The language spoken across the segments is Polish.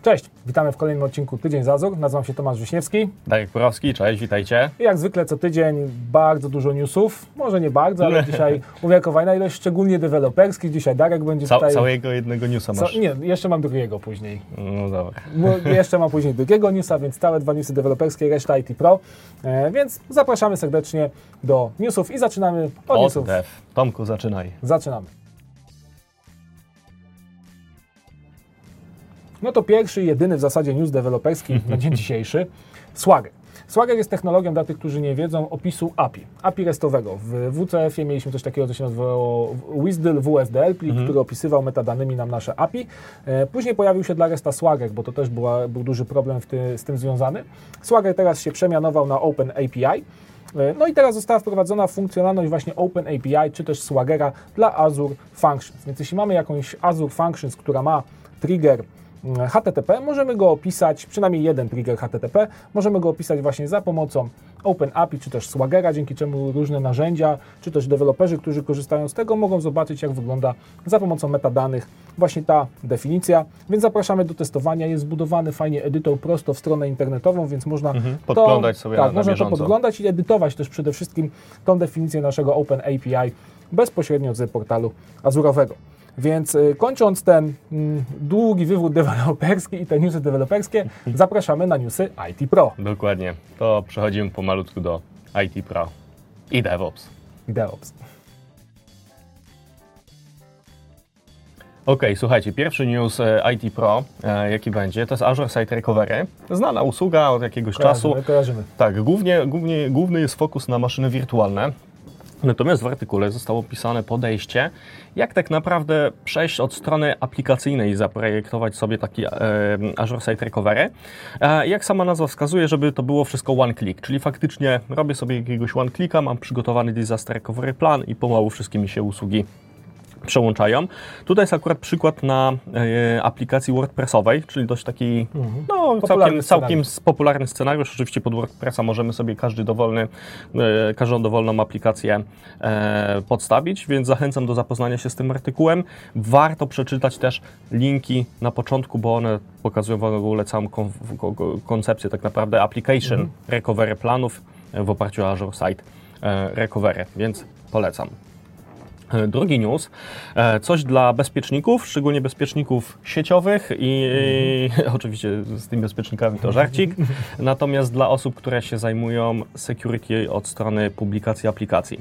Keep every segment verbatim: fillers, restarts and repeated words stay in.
Cześć, witamy w kolejnym odcinku Tydzień z Azure. Nazywam się Tomasz Wiśniewski. Darek Borowski, cześć, witajcie. I jak zwykle co tydzień bardzo dużo newsów, może nie bardzo, ale dzisiaj umiarkowana ilość, szczególnie deweloperskich. Dzisiaj Darek będzie Ca- tutaj... Całego jednego newsa masz? Co? Nie, jeszcze mam drugiego później. No dobra. No, jeszcze mam później drugiego newsa, więc całe dwa newsy deweloperskie, reszta I T Pro. E, więc zapraszamy serdecznie do newsów i zaczynamy od, Od newsów. dev. Tomku, zaczynaj. Zaczynamy. No to pierwszy i jedyny w zasadzie news deweloperski na dzień dzisiejszy. Swagger. Swagger jest technologią, dla tych, którzy nie wiedzą, opisu A P I, A P I restowego. W W C F-ie mieliśmy coś takiego, co się nazywało WSDL, W S D L, plik, Mhm. który opisywał metadanymi nam nasze A P I. E, później pojawił się dla Resta Swagger, bo to też była, był duży problem w ty, z tym związany. Swagger teraz się przemianował na Open A P I. No i teraz została wprowadzona funkcjonalność właśnie Open A P I, czy też Swaggera dla Azure Functions. Więc jeśli mamy jakąś Azure Functions, która ma trigger H T T P, możemy go opisać, przynajmniej jeden trigger H T T P, możemy go opisać właśnie za pomocą Open A P I, czy też Swaggera, dzięki czemu różne narzędzia, czy też deweloperzy, którzy korzystają z tego, mogą zobaczyć, jak wygląda za pomocą metadanych właśnie ta definicja. Więc zapraszamy do testowania. Jest zbudowany fajnie edytor prosto w stronę internetową, więc można Mhm. Podglądać to, sobie tak, na, na można bieżąco. to podglądać i edytować też przede wszystkim tą definicję naszego Open A P I bezpośrednio z portalu azurowego. Więc y, kończąc ten mm, długi wywód deweloperski i te newsy deweloperskie, zapraszamy na newsy I T Pro Dokładnie. To przechodzimy pomalutku do I T Pro i DevOps. i DevOps. Ok, słuchajcie, pierwszy news e, I T Pro, e, jaki będzie, to jest Azure Site Recovery. Znana usługa od jakiegoś Kojarzymy, czasu. kojarzymy. Tak, głównie, głównie, główny jest fokus na maszyny wirtualne. Natomiast w artykule zostało opisane podejście, jak tak naprawdę przejść od strony aplikacyjnej i zaprojektować sobie taki e, Azure Site Recovery. E, jak sama nazwa wskazuje, żeby to było wszystko one click, czyli faktycznie robię sobie jakiegoś one clicka, mam przygotowany disaster recovery plan i pomału wszystkie mi się usługi przełączają. Tutaj jest akurat przykład na e, aplikacji WordPressowej, czyli dość taki Mhm. no, Popularny całkiem, całkiem scenariusz. popularny scenariusz. Oczywiście pod WordPressa możemy sobie każdy dowolny, e, każdą dowolną aplikację e, podstawić, więc zachęcam do zapoznania się z tym artykułem. Warto przeczytać też linki na początku, bo one pokazują w ogóle całą kon, koncepcję tak naprawdę application Mhm. recovery planów w oparciu o Azure Site e, Recovery, więc polecam. Drugi news, coś dla bezpieczników, szczególnie bezpieczników sieciowych i, i oczywiście z tymi bezpiecznikami to żarcik, natomiast dla osób, które się zajmują security od strony publikacji aplikacji.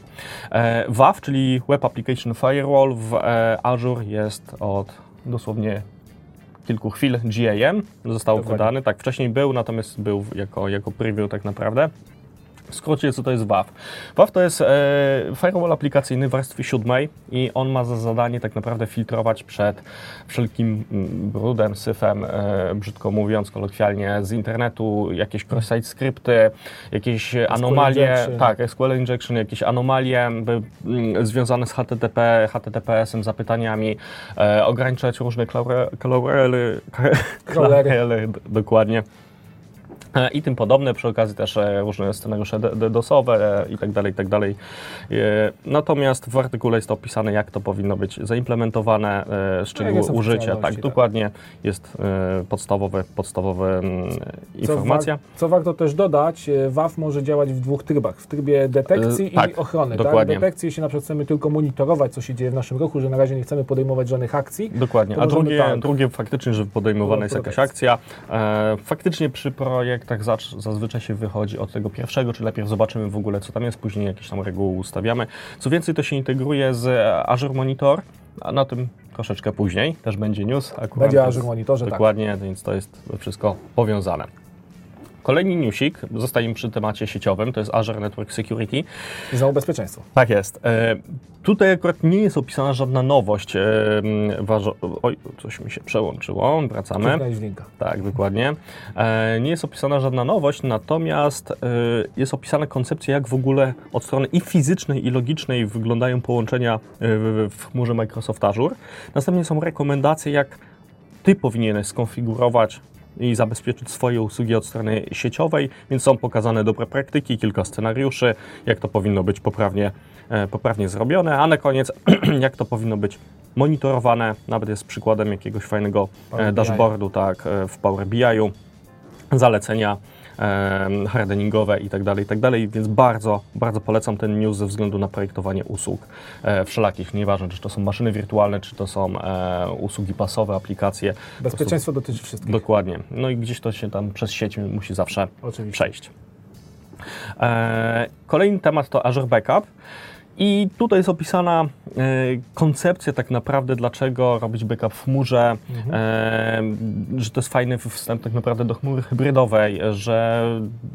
W A F, czyli Web Application Firewall w Azure jest od dosłownie kilku chwil G A M, został Dokładnie. wydany, tak wcześniej był, natomiast był jako, jako preview tak naprawdę. W skrócie, co to jest W A F? W A F to jest e, firewall aplikacyjny w warstwie siódmej i on ma za zadanie tak naprawdę filtrować przed wszelkim brudem, syfem, e, brzydko mówiąc, kolokwialnie, z internetu, jakieś cross-site skrypty, jakieś anomalie, injection. tak, S Q L injection, jakieś anomalie by, m, związane z H T T P, H T T P S-em, zapytaniami, e, ograniczać różne klaurery, klaurery, dokładnie. I tym podobne, przy okazji też różne scenariusze DDoSowe i tak dalej, i tak dalej. Natomiast w artykule jest opisane, jak to powinno być zaimplementowane, szczegóły są użycia. Tak, funkcjonalności, dokładnie jest podstawowe, podstawowe informacja. Co, wa- co warto też dodać, W A F może działać w dwóch trybach. W trybie detekcji Yy, tak, i ochrony. dokładnie. Tak? Detekcji, jeśli na przykład chcemy tylko monitorować, co się dzieje w naszym ruchu, że na razie nie chcemy podejmować żadnych akcji. Dokładnie, to a możemy drugie, tak. drugie faktycznie, że podejmowana jest jakaś akcja. E, faktycznie przy projektach zazwyczaj się wychodzi od tego pierwszego, czy najpierw zobaczymy w ogóle, co tam jest, później jakieś tam reguły ustawiamy. Co więcej, to się integruje z Azure Monitor, a na tym troszeczkę później też będzie news. Akurat Będzie Azure Monitorze, dokładnie, tak. Więc to jest wszystko powiązane. Kolejny newsik, zostajemy przy temacie sieciowym, to jest Azure Network Security. I znowu bezpieczeństwo. Tak jest. E, tutaj akurat nie jest opisana żadna nowość. E, waż- oj, coś mi się przełączyło, wracamy. Kliknąć w linka. Tak, dokładnie. E, nie jest opisana żadna nowość, natomiast e, jest opisana koncepcja, jak w ogóle od strony i fizycznej, i logicznej wyglądają połączenia w, w chmurze Microsoft Azure. Następnie są rekomendacje, jak Ty powinieneś skonfigurować i zabezpieczyć swoje usługi od strony sieciowej, więc są pokazane dobre praktyki, kilka scenariuszy, jak to powinno być poprawnie, e, poprawnie zrobione, a na koniec jak to powinno być monitorowane, nawet jest przykładem jakiegoś fajnego e, dashboardu tak, e, w Power B I u, zalecenia e, hardeningowe i tak dalej, i tak dalej, więc bardzo, bardzo polecam ten news ze względu na projektowanie usług e, wszelakich, nieważne czy to są maszyny wirtualne, czy to są e, usługi pasowe, aplikacje. Bezpieczeństwo dotyczy wszystkich. Dokładnie, no i gdzieś to się tam przez sieć musi zawsze Oczywiście. przejść. E, kolejny temat to Azure Backup. I tutaj jest opisana e, koncepcja tak naprawdę, dlaczego robić backup w chmurze, mhm. e, że to jest fajny wstęp tak naprawdę do chmury hybrydowej, że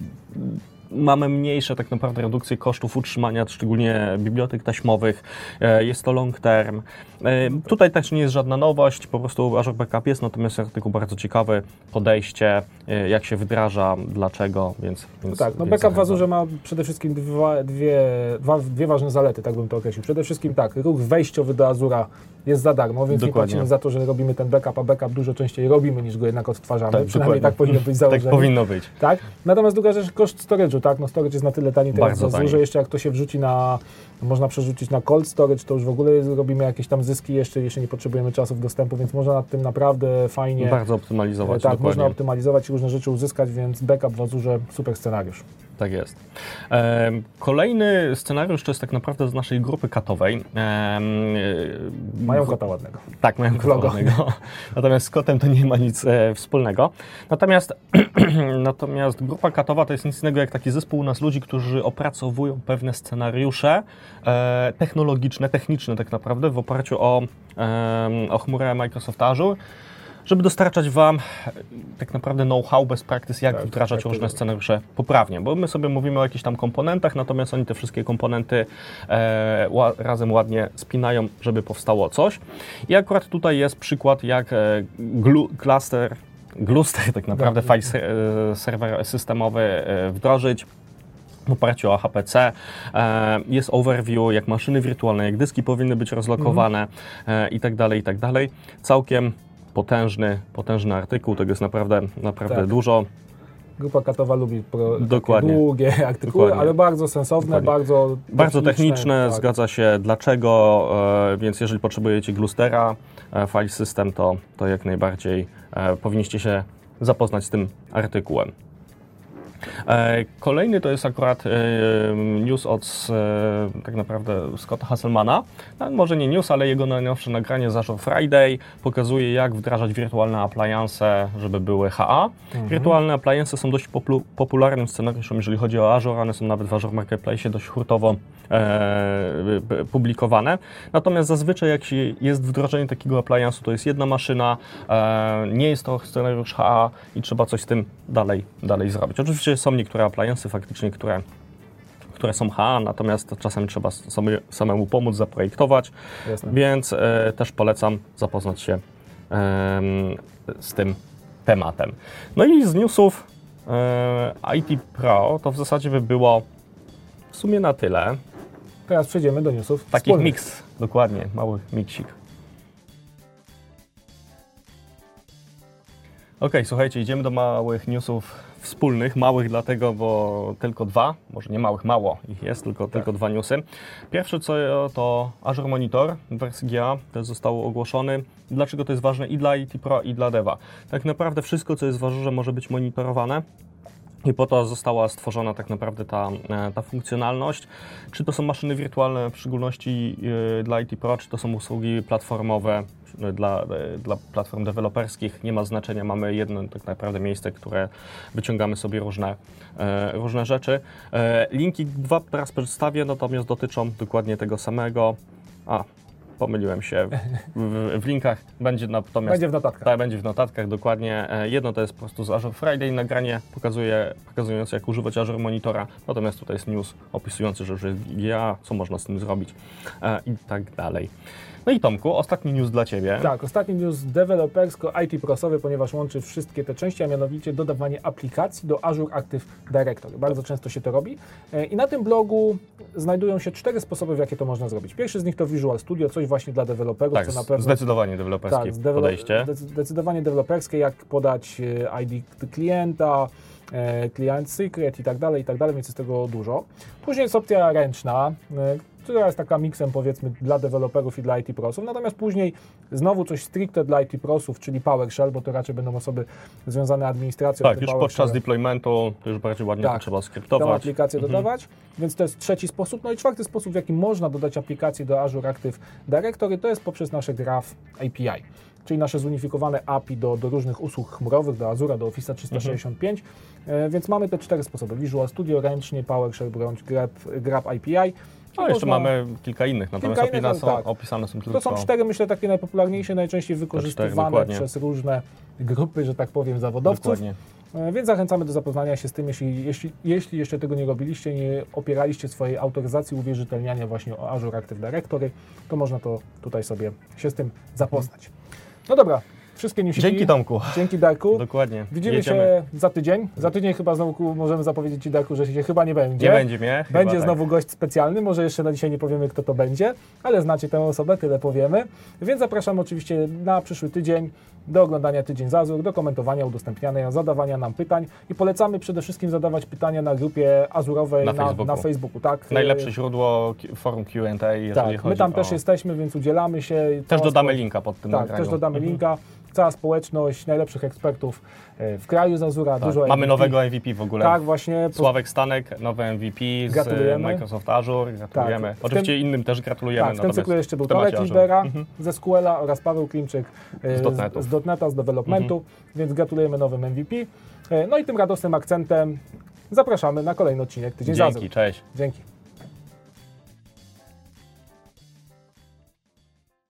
mamy mniejsze tak naprawdę redukcje kosztów utrzymania, szczególnie bibliotek taśmowych, e, jest to long term. E, tutaj też nie jest żadna nowość, po prostu Azure Backup jest, natomiast artykuł bardzo ciekawy, podejście, e, jak się wdraża, dlaczego, więc... więc tak, no więc backup w Azure ma przede wszystkim dwa, dwie, dwa, dwie ważne zalety, tak bym to określił. Przede wszystkim tak, ruch wejściowy do Azura jest za darmo, więc Dokładnie. nie płacimy za to, że robimy ten backup, a backup dużo częściej robimy, niż go jednak odtwarzamy. Tak, Przynajmniej dokładnie. tak powinno być założenie. Tak powinno być. Tak? Natomiast druga rzecz, koszt storage'u, tak? No storage jest na tyle tani teraz w Azure, jeszcze jak to się wrzuci na, można przerzucić na cold storage, to już w ogóle robimy jakieś tam zyski jeszcze, jeszcze nie potrzebujemy czasów dostępu, więc można nad tym naprawdę fajnie... Bardzo optymalizować. Tak, dokładnie. można optymalizować i różne rzeczy uzyskać, więc backup w Azure super scenariusz. Tak jest. E, kolejny scenariusz to jest tak naprawdę z naszej grupy katowej. E, mają kota ładnego. Tak, mają kota ładnego. Natomiast z kotem to nie ma nic e, wspólnego. Natomiast, natomiast grupa katowa to jest nic innego jak taki zespół u nas ludzi, którzy opracowują pewne scenariusze e, technologiczne, techniczne tak naprawdę w oparciu o, e, o chmurę Microsoft Azure, żeby dostarczać Wam tak naprawdę know-how, best practice, jak tak, wdrażać tak, różne scenariusze poprawnie, bo my sobie mówimy o jakichś tam komponentach, natomiast oni te wszystkie komponenty e, ła, razem ładnie spinają, żeby powstało coś. I akurat tutaj jest przykład, jak e, glu, cluster, gluster tak naprawdę, tak, file e, serwer systemowy e, wdrożyć w oparciu o H P C. E, jest overview, jak maszyny wirtualne, jak dyski powinny być rozlokowane mhm. e, i tak dalej, i tak dalej. Całkiem potężny, potężny artykuł, tego jest naprawdę, naprawdę tak. dużo. Grupa katowa lubi pro, Dokładnie. długie artykuły, Dokładnie. ale bardzo sensowne, Dokładnie. bardzo Bardzo techniczne, tak. zgadza się dlaczego, e, więc jeżeli potrzebujecie glustera, e, file system, to, to jak najbardziej e, powinniście się zapoznać z tym artykułem. E, kolejny to jest akurat e, news od e, tak naprawdę Scotta Hasselmana. No, może nie news, ale jego najnowsze nagranie z Azure Friday pokazuje, jak wdrażać wirtualne appliance, żeby były H A. Mhm. Wirtualne appliance są dość popul- popularnym scenariuszem, jeżeli chodzi o Azure. One są nawet w Azure Marketplace dość hurtowo e, publikowane. Natomiast zazwyczaj jak jest wdrożenie takiego appliance'u, to jest jedna maszyna, e, nie jest to scenariusz H A i trzeba coś z tym dalej, dalej zrobić. Oczywiście są niektóre appliance'y faktycznie, które, które są H A, natomiast czasem trzeba sobie samemu pomóc, zaprojektować, Jasne. więc e, też polecam zapoznać się e, z tym tematem. No i z newsów e, I T Pro to w zasadzie by było w sumie na tyle. Teraz przejdziemy do newsów Takich wspólnych. mix, dokładnie, mały miksik. Ok, słuchajcie, idziemy do małych newsów wspólnych, małych dlatego, bo tylko dwa, może nie małych, mało ich jest, tylko, tak. tylko dwa newsy. Pierwsze co to Azure Monitor w wersji G A, też został ogłoszony. Dlaczego to jest ważne i dla I T Pro, i dla Deva? Tak naprawdę wszystko, co jest w Azure, może być monitorowane. I po to została stworzona tak naprawdę ta, ta funkcjonalność. Czy to są maszyny wirtualne, w szczególności yy, dla I T Pro, czy to są usługi platformowe yy, dla, yy, dla platform deweloperskich. Nie ma znaczenia, mamy jedno tak naprawdę miejsce, które wyciągamy sobie różne, yy, różne rzeczy. Yy, linki dwa teraz przedstawię, natomiast dotyczą dokładnie tego samego. A, pomyliłem się w, w linkach, będzie natomiast... Będzie w notatkach. Tak, będzie w notatkach, dokładnie. Jedno to jest po prostu z Azure Friday nagranie, pokazuje, pokazujące jak używać Azure Monitora, natomiast tutaj jest news opisujący, że już jest G A, co można z tym zrobić e, i tak dalej. No i Tomku, ostatni news dla Ciebie. Tak, ostatni news dewelopersko-I T prosowy, ponieważ łączy wszystkie te części, a mianowicie dodawanie aplikacji do Azure Active Directory. Bardzo często się to robi. I na tym blogu znajdują się cztery sposoby, w jakie to można zrobić. Pierwszy z nich to Visual Studio, coś właśnie dla deweloperów. Tak, co na pewno, zdecydowanie deweloperskie tak, podejście. Zdecydowanie deweloperskie, jak podać I D klienta, client secret i tak dalej, i tak dalej, więc jest tego dużo. Później jest opcja ręczna, która jest taka miksem powiedzmy dla deweloperów i dla I T prosów, natomiast później znowu coś stricte dla I T prosów, czyli PowerShell, bo to raczej będą osoby związane administracją. Tak, już podczas deploymentu to już bardziej ładnie tak, to trzeba tą skryptować. aplikację mhm. dodawać, więc to jest trzeci sposób. No i czwarty sposób, w jaki można dodać aplikację do Azure Active Directory, to jest poprzez nasze Graph A P I, czyli nasze zunifikowane A P I do, do różnych usług chmurowych, do Azura, do Office trzysta sześćdziesiąt pięć, mhm. e, więc mamy te cztery sposoby. Visual Studio, ręcznie, PowerShell, bądź Graph, Graph A P I. No, jeszcze można... mamy kilka innych, natomiast kilka innych, opisane, są, tak. opisane są tylko... To są cztery, myślę, takie najpopularniejsze, najczęściej wykorzystywane cztery, przez różne grupy, że tak powiem, zawodowców. Dokładnie. Więc zachęcamy do zapoznania się z tym, jeśli, jeśli, jeśli jeszcze tego nie robiliście, nie opieraliście swojej autoryzacji, uwierzytelniania właśnie o Azure Active Directory, to można to tutaj sobie się z tym zapoznać. No dobra, wszystkie newsiki. Dzięki Tomku. Dzięki Darku. Dokładnie. Widzimy Jedziemy. się za tydzień. Za tydzień chyba znowu możemy zapowiedzieć Ci, Darku, że się chyba nie będzie. Nie będzie mnie. Będzie chyba znowu tak. gość specjalny, może jeszcze na dzisiaj nie powiemy, kto to będzie, ale znacie tę osobę, tyle powiemy. Więc zapraszam oczywiście na przyszły tydzień do oglądania Tydzień z Azure, do komentowania, udostępniania, zadawania nam pytań i polecamy przede wszystkim zadawać pytania na grupie azurowej na, na, Facebooku. na Facebooku. Tak? Najlepsze źródło forum Q and A, jeżeli tak, chodzi my tam o... też jesteśmy, więc udzielamy się. Też dodamy linka pod tym Tak, nagraniu. też dodamy mhm. linka. Cała społeczność, najlepszych ekspertów w kraju z Azura, tak. dużo Mamy M V P. nowego M V P w ogóle. Tak, właśnie. Sławek Stanek, nowy M V P z gratulujemy. Microsoft Azure. Gratulujemy. Tak, Oczywiście tym, innym też gratulujemy. Tak, w tym cyklu jeszcze był Tomek Tomek Libera mhm. ze S Q L-a oraz Paweł Klimczyk z, z, z .NET-a, z developmentu, mhm. więc gratulujemy nowym M V P. No i tym radosnym akcentem zapraszamy na kolejny odcinek Tydzień z Azure. Dzięki, cześć. Dzięki.